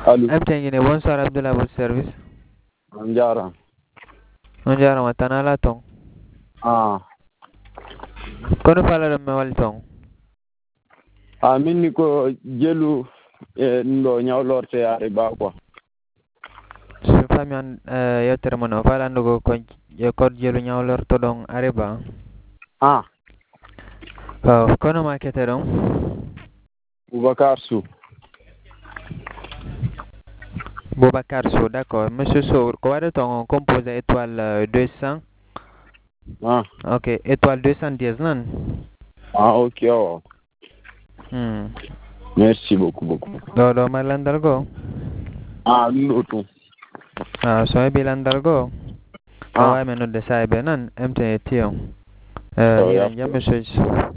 Allô. MTN bonsoir Abdoulaye votre service. On jarama. On jarama tan ala ton. Kono fala me wal ton. Min ni ko jelu ndo nyawlorte yaare ba quoi. So fami on yewtere mon o fala ndugo ko jelu nyawlorto don areba. Kono ma kete don. Boubacar Sou. Boubacar Sou, d'accord. Monsieur Sou, quoi de ton composé étoile 200? Ok, étoile 210 non? Ok. Merci beaucoup. Do malandal go? Lutu. So bilandal go? Wa men no de saibe non MTN tiyo. Monsieur.